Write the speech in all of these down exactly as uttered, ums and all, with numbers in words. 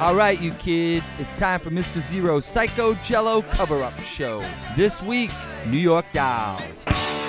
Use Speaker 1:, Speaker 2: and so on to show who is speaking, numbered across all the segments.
Speaker 1: All right, you kids, it's time for Mister Zero's Psycho Cello cover-up show. This week, New York Dolls.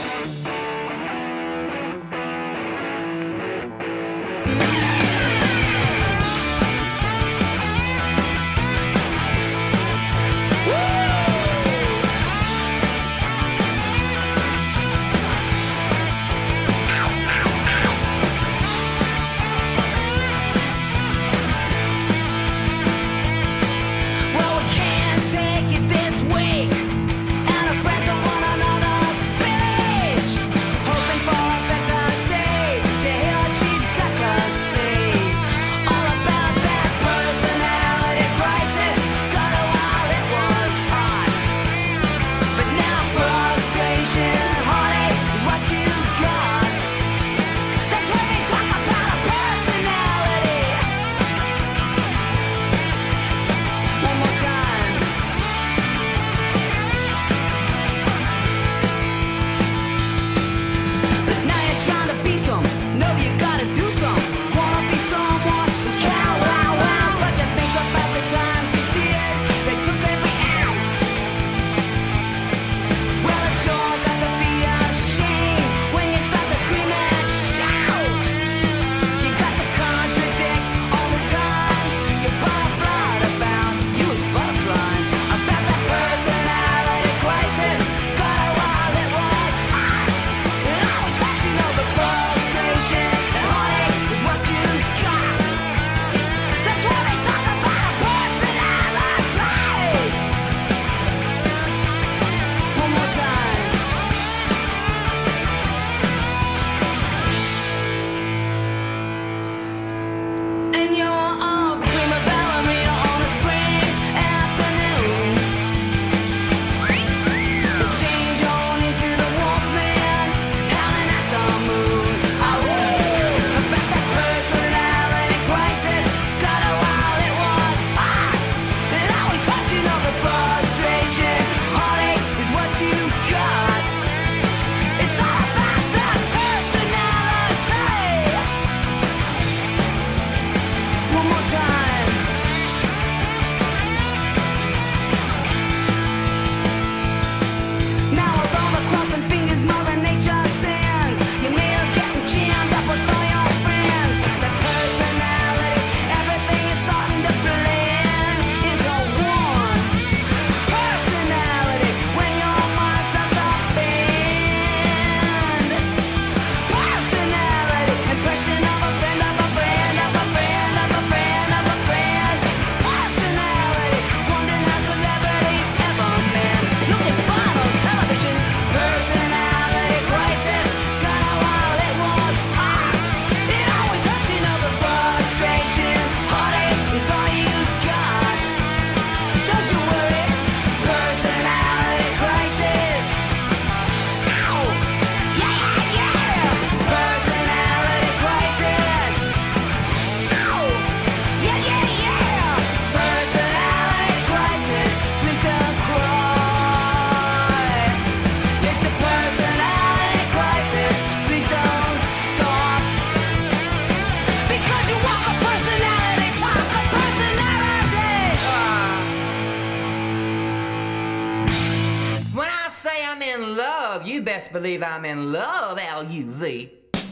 Speaker 2: Believe I'm in love, L U V.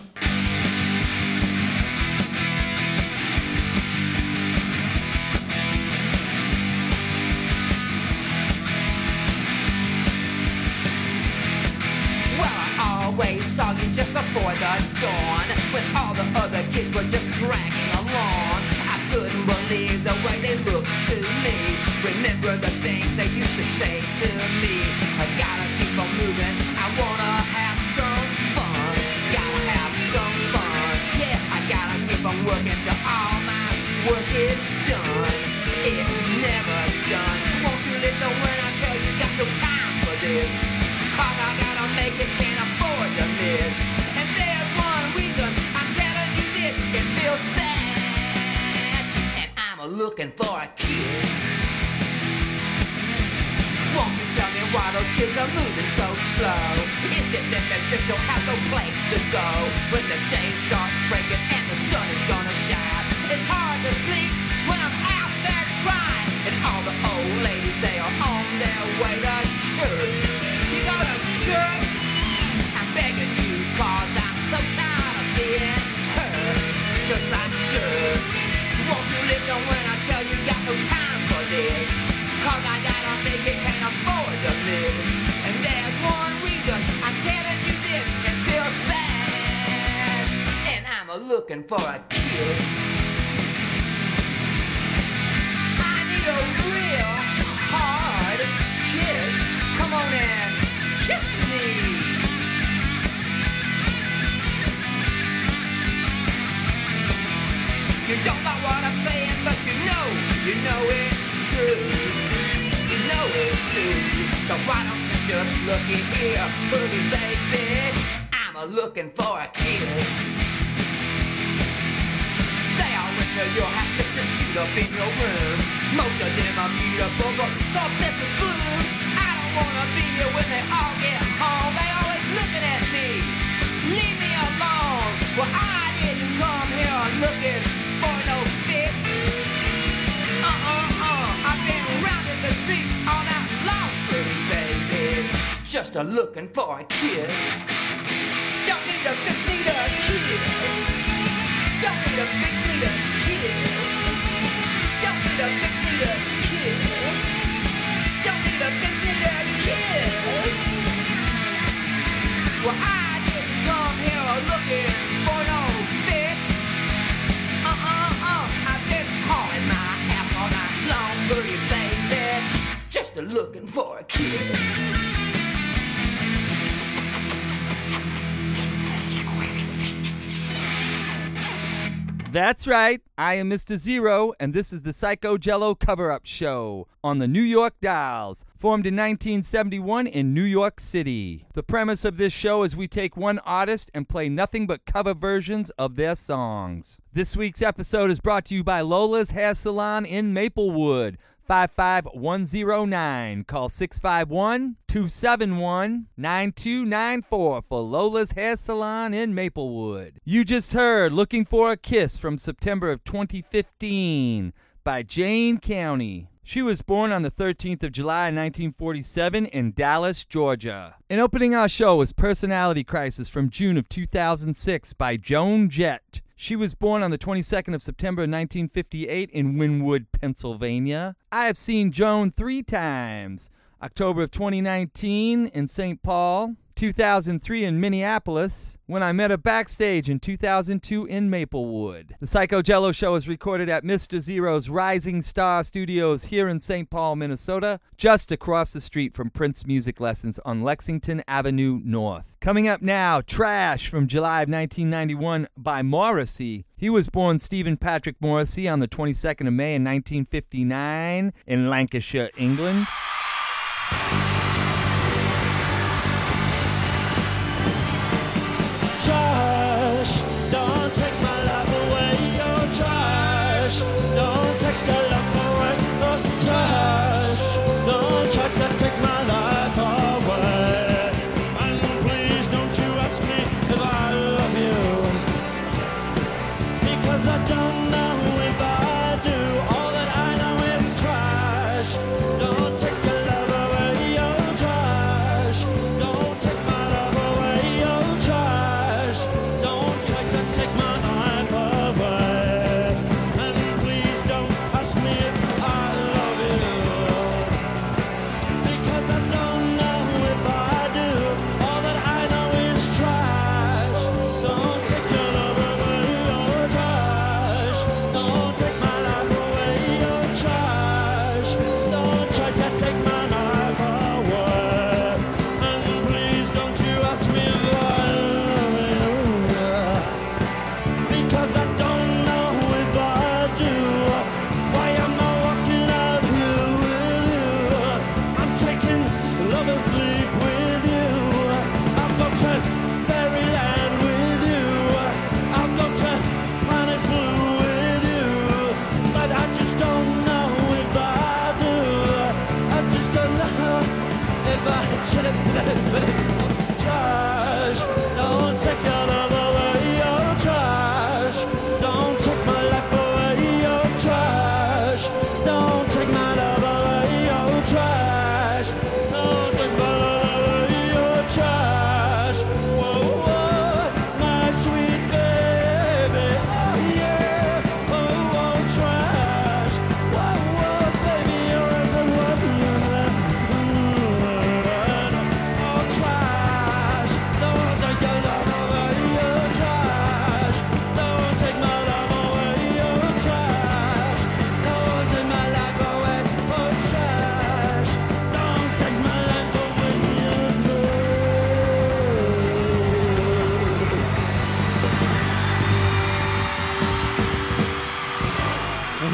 Speaker 2: Well, I always saw you just before the dawn, when all the other kids were just dragging along. I couldn't believe the way they looked to me. Remember the things they used to say to me. I gotta keep on moving, I wanna have some fun. Gotta have some fun. Yeah, I gotta keep on working till all my work is done. It's never done. Won't you listen when I tell you got no time for this? Cause I gotta make it, can't afford to miss. And there's one reason I'm telling you this. It feels bad, and I'm looking for a kid. Won't you tell me why those kids are moving so slow? Is it that they just don't have no place to go? When the day starts breaking and the sun is gonna shine, it's hard to sleep when I'm out there looking for a kiss. I need a real hard kiss. Come on and kiss me. You don't know what I'm saying, but you know, you know it's true. You know it's true. So why don't you just look in here, boogie baby? I'm a looking for a kiss. They all went to your house just to shoot up in your room. Most of them are beautiful, but some separate blue. I don't wanna be here when they all get home. They always looking at me. Leave me alone. Well, I didn't come here looking for no fix. Uh-uh-uh. I've been rounding the street all night long, pretty baby. Just a looking for a kiss. Don't need a fix, need a kiss. Don't need a fix, need a kiss. Don't need a fix, need a kiss. Don't need a fix, need a kiss. Well, I didn't come here looking for no fix. Uh-uh-uh. I've been calling my ass all night long, pretty baby. Just a looking for a kiss.
Speaker 1: That's right. I am Mister Zero, and this is the Psycho Jello Cover-Up Show on the New York Dials, formed in nineteen seventy-one in New York City. The premise of this show is we take one artist and play nothing but cover versions of their songs. This week's episode is brought to you by Lola's Hair Salon in Maplewood, five five one zero nine. Call six five one, two seven one, nine two nine four for Lola's Hair Salon in Maplewood. You just heard Looking for a Kiss from September of twenty fifteen by Jane County. She was born on the thirteenth of July nineteen forty-seven in Dallas, Georgia. And opening our show was Personality Crisis from June of two thousand six by Joan Jett. She was born on the twenty-second of September nineteen fifty-eight in Wynwood, Pennsylvania. I have seen Joan three times. October of twenty nineteen in Saint Paul, two thousand three in Minneapolis, when I met her backstage in two thousand two in Maplewood. The Psycho Jello Show is recorded at Mister Zero's Rising Star Studios here in Saint Paul, Minnesota, just across the street from Prince Music Lessons on Lexington Avenue North. Coming up now, Trash from July of nineteen ninety-one by Morrissey. He was born Stephen Patrick Morrissey on the twenty-second of May in nineteen fifty-nine in Lancashire, England.
Speaker 3: Trash, don't take my life away, oh trash. Don't take the love away, oh trash. Don't try to take my life away. And please don't you ask me if I love you, because I don't know if I do. All that I know is trash. Don't take the love away, oh trash. Don't take my love away, oh trash. Don't try to take my life away. And please don't ask me if I love you, because I don't know if I do. All that I know is trash. Don't take your love away, oh trash.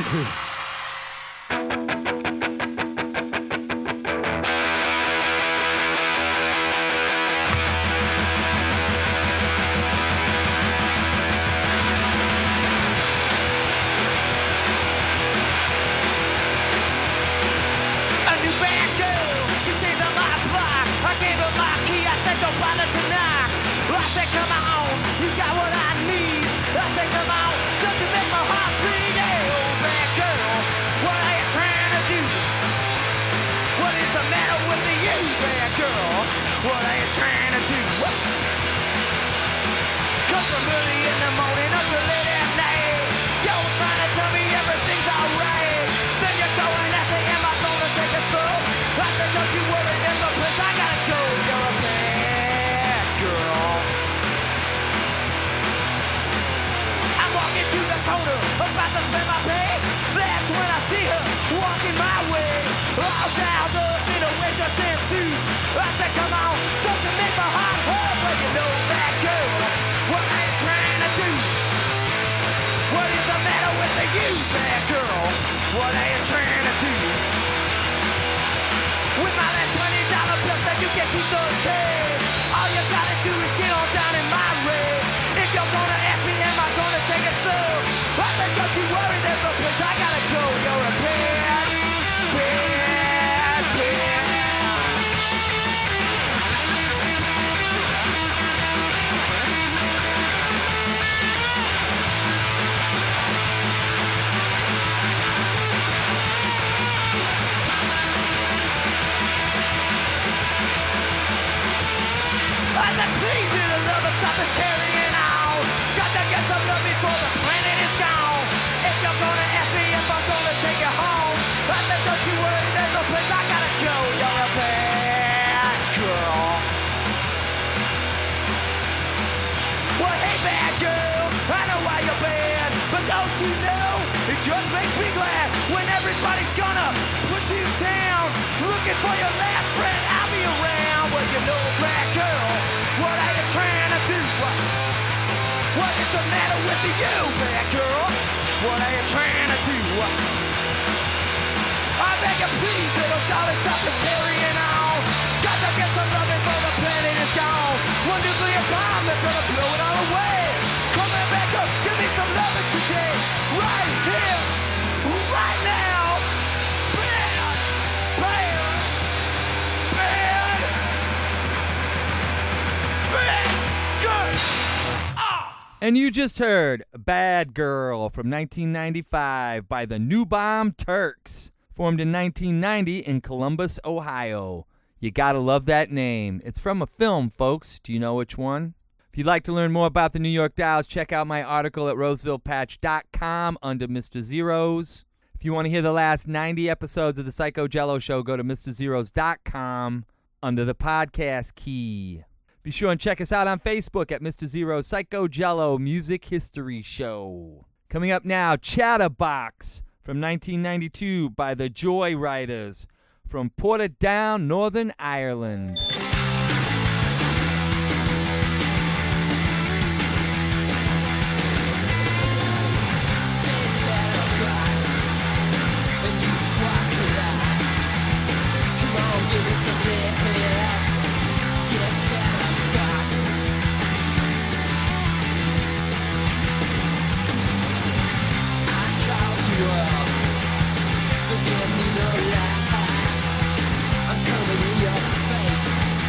Speaker 2: A new bad girl, she says I'm my block. I gave her my key, I said don't bother to knock. I said come on, you got what I need. I said come on, just to make my heart beat. Hey, old bad girl, what are you trying to do? What is the matter with you, bad girl? What are you trying to do? Come from early in the morning up to late at night. You're trying to tell me everything's alright. Then you're going at me, am I gonna take it slow? I said don't you worry, there's no place I gotta go. You're a bad girl. I'm walking to the corner, about to spend my pay. That's when I see her walking my way. All down up in a waitress and suit. I said come on, don't you make my heart hurt. But you know that girl, what are you trying to do? What is the matter with you, bad girl? What are you trying to do? With my last twenty dollar bill that you get to thirteen, all you gotta do is get on down in my way. If you wanna ask me, am I gonna take it slow? I said don't you worry, there's no place I gotta go. You're a bad, bad, bad. I said, please, little lover, stop this carrying on. Got to get some love before the planet is gone. If you're gonna ask me if I'm gonna take you home, I said, don't you worry, there's no place I gotta go. You're a bad girl. Well, hey, bad girl, I know why you're bad, but don't you know, it just makes me glad when everybody's gonna put you down. Looking for your last friend, I'll be around. Well, you know, bad girl, what are you trying to do? What, what is the matter with you, bad girl? What are you trying to do? I beg you, please, little darling, stop this carrying on. Got to get some love before the planet is gone. One nuclear bomb that's gonna blow it all away. Come on back up, give me some love today. Right here, right now. Bad, bad, bad, bad, good. Ah.
Speaker 1: And you just heard Bad Girl from nineteen ninety-five by the New Bomb Turks, formed in nineteen ninety in Columbus, Ohio. You gotta love that name. It's from a film, folks. Do you know which one? If you'd like to learn more about the New York Dolls, check out my article at roseville patch dot com under Mister Zeros. If you want to hear the last ninety episodes of the Psycho Jello Show, go to mister zeros dot com under the podcast key. Be sure and check us out on Facebook at Mister Zero's Psycho Jello Music History Show. Coming up now, Chatterbox from nineteen ninety-two by the Joy Riders from Portadown, Northern Ireland.
Speaker 4: I'm coming in your face.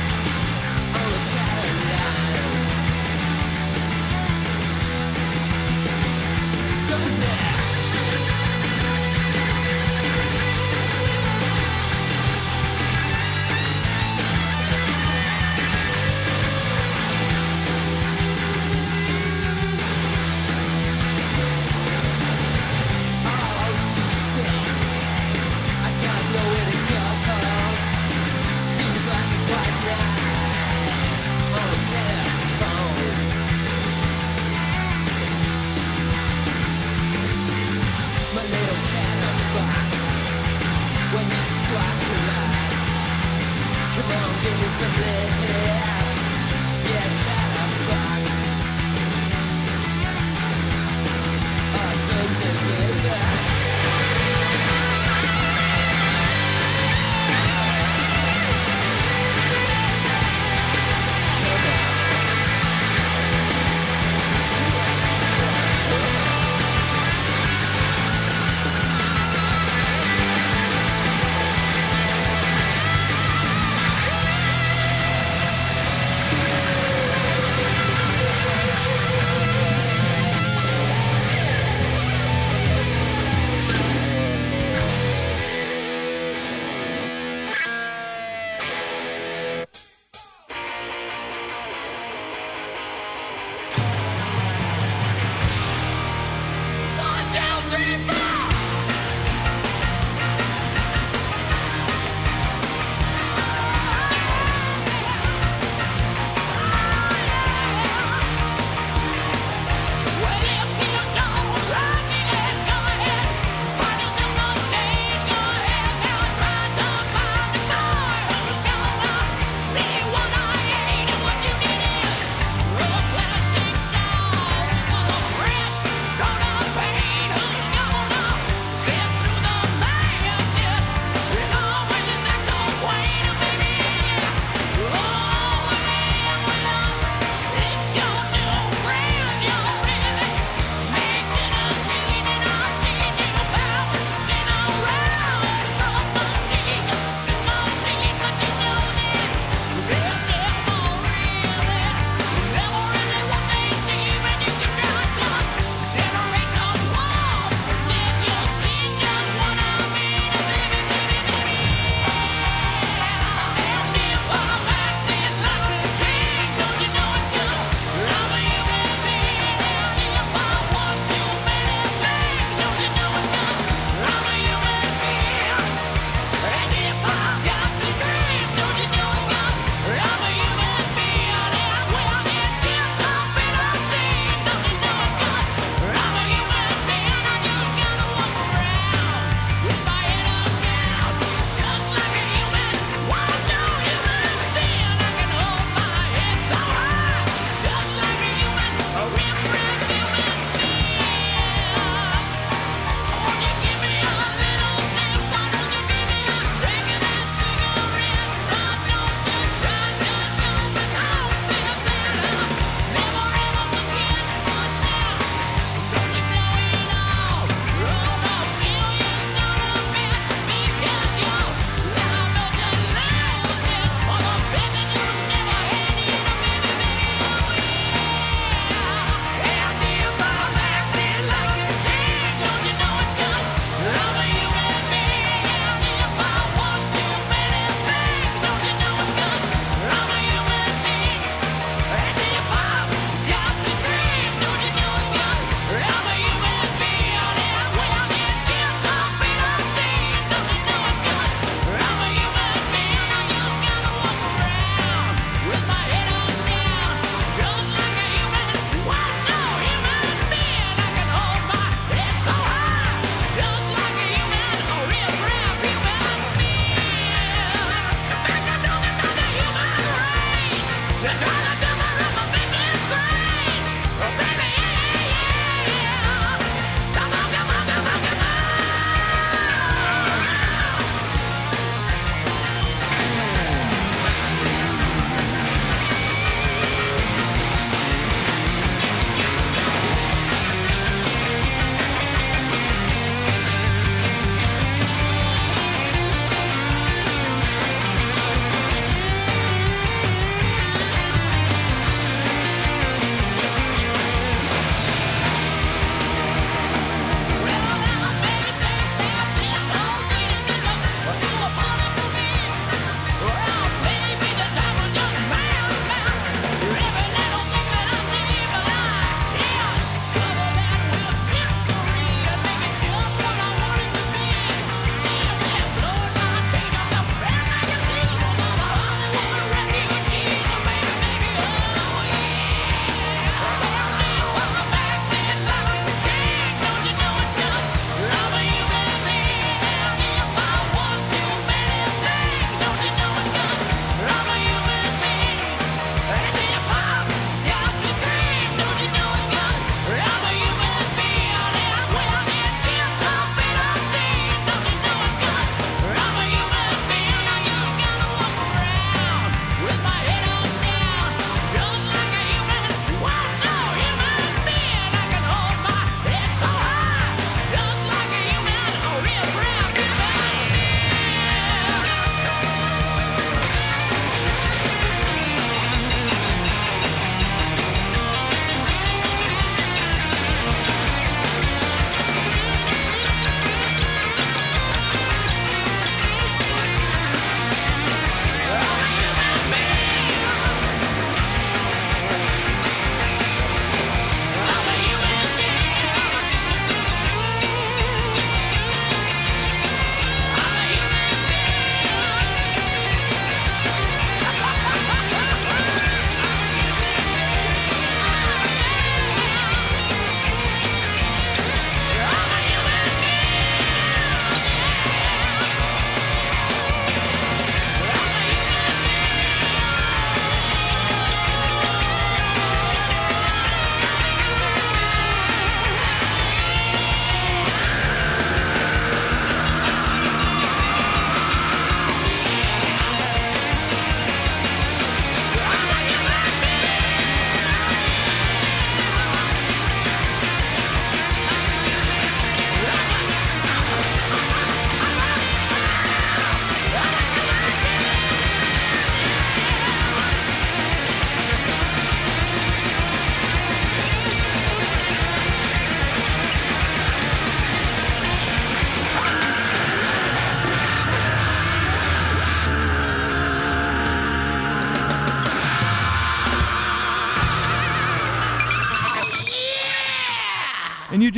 Speaker 4: Gonna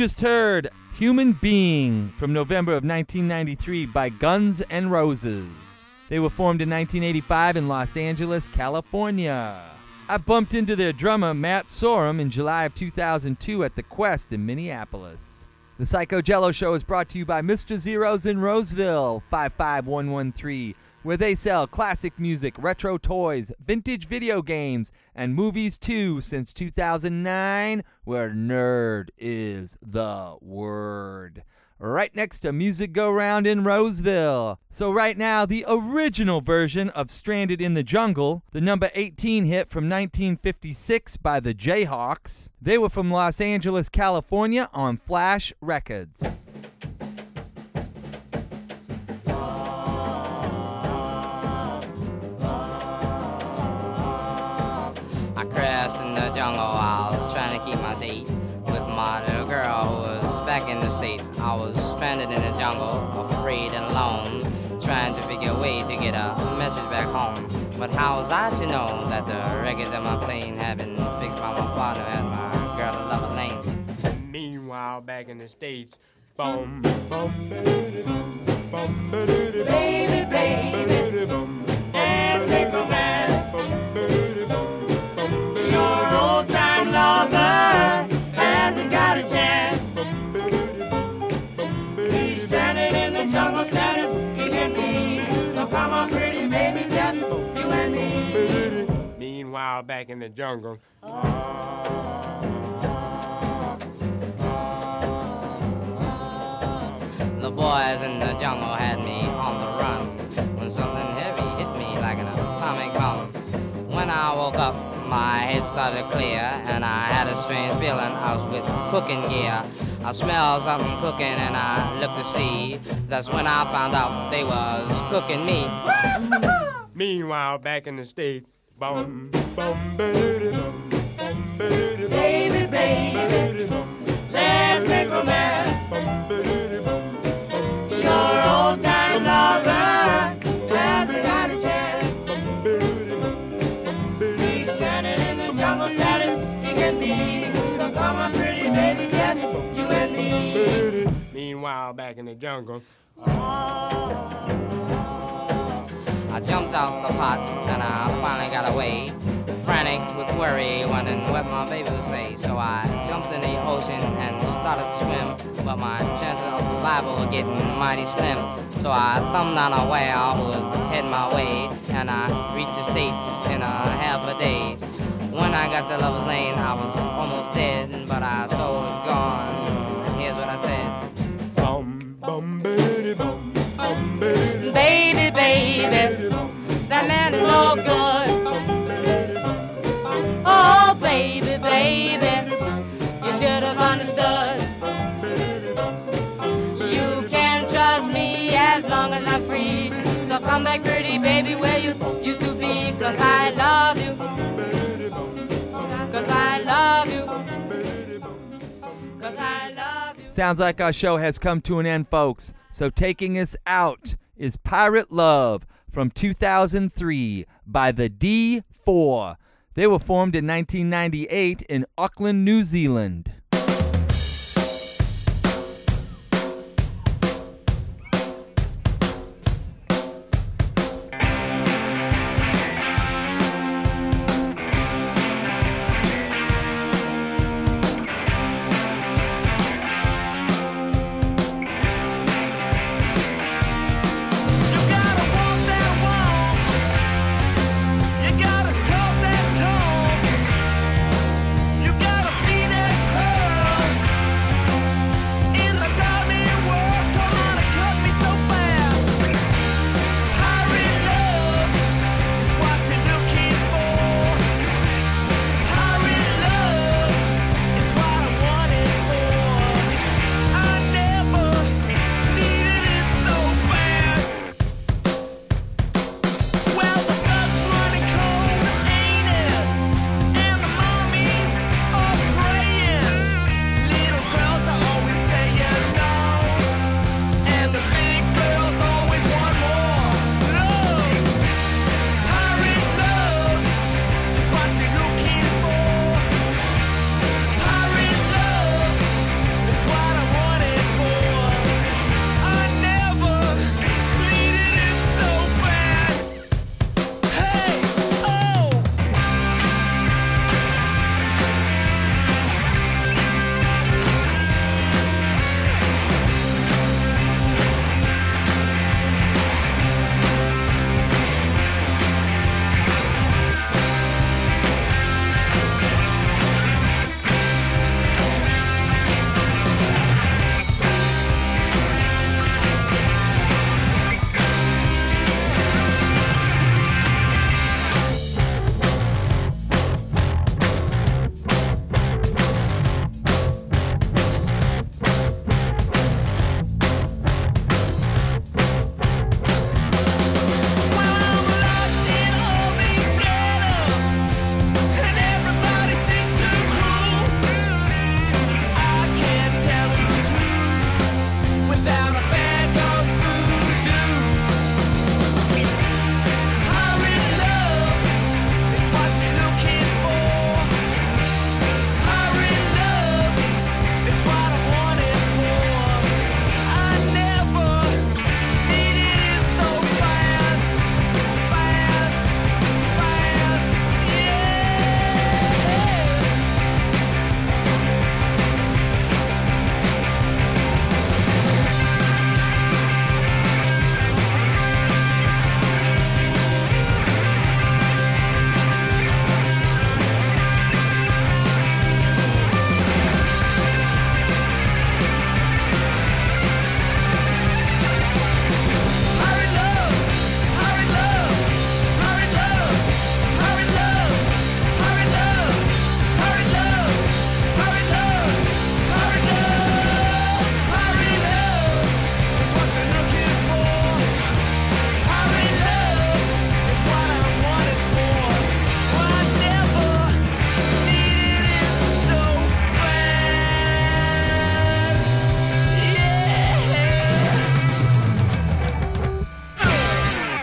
Speaker 1: just heard Human Being from November of nineteen ninety-three by Guns N' Roses. They were formed in nineteen eighty-five in Los Angeles, California. I bumped into their drummer, Matt Sorum, in July of two thousand two at the Quest in Minneapolis. The Psycho Jello Show is brought to you by Mister Zeros in Roseville, five five one one three, where they sell classic music, retro toys, vintage video games, and movies too since two thousand nine, where nerd is the word. Right next to Music Go Round in Roseville. So right now, the original version of Stranded in the Jungle, the number eighteen hit from nineteen fifty-six by the Jayhawks. They were from Los Angeles, California on Flash Records.
Speaker 4: I crashed in the jungle while trying to keep my date with my little girl who was back in the States. I was stranded in the jungle, afraid and alone, trying to figure a way to get a message back home. But how was I to know that the records of my plane had been fixed by my father and my girl in lover's name?
Speaker 5: Meanwhile, back in the States, bum, bum, baby, bum, baby, baby, baby, dance, make romance, your old-time lover hasn't got a chance. He's stranded in the jungle, status he can be. So come on, pretty baby, just you and me. Meanwhile, back in the jungle.
Speaker 4: The boys in the jungle had me on the run when something heavy hit me like an atomic bomb. When I woke up, my head started clear, and I had a strange feeling I was with cooking gear. I smelled something cooking, and I looked to see. That's when I found out they was cooking me.
Speaker 5: Meanwhile, back in the States, bum, bum, baby, bum, bum, baby,
Speaker 2: Baby, baby, let's make romance.
Speaker 5: bum, baby, bum, bum, baby,
Speaker 2: Your old-time lover hasn't got a chance.
Speaker 5: bum, baby, bum, baby.
Speaker 2: He's stranded in the jungle, saddest he can be. So come on, pretty baby, just you and me.
Speaker 5: Meanwhile, back in the jungle.
Speaker 4: I jumped out the pot and I finally got away, frantic with worry, wondering what my baby would say. So I jumped in the ocean and started to swim, but my chances of survival were getting mighty slim. So I thumbed on a whale who was heading my way, and I reached the States in a half a day. When I got to Lover's Lane, I was almost dead, but I soul was gone. Here's what I said.
Speaker 5: Bum, bum, baby, bum, bum, baby,
Speaker 2: Baby, baby, that man is no good. Oh, baby, baby, you should have understood. You can trust me as long as I'm free. So come back, pretty baby, where you used to be. Cause I love you. Cause I love you. Cause I love you.
Speaker 1: Sounds like our show has come to an end, folks. So taking us out is Pirate Love from two thousand three by the D four. They were formed in nineteen ninety-eight in Auckland, New Zealand.
Speaker 3: You gotta talk that talk. You gotta be that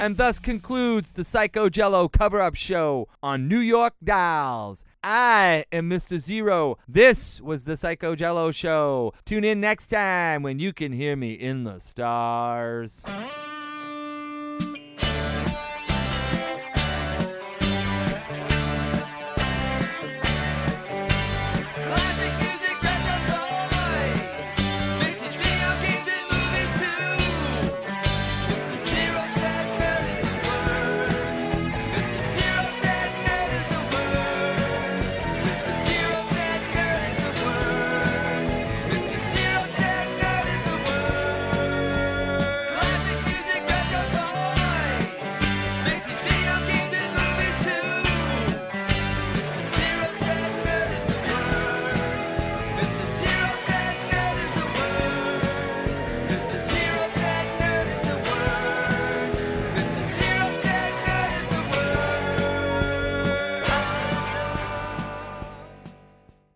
Speaker 1: And thus concludes the Psycho Jello cover-up show on New York Dials. I am Mister Zero. This was the Psycho Jello show. Tune in next time when you can hear me in the stars.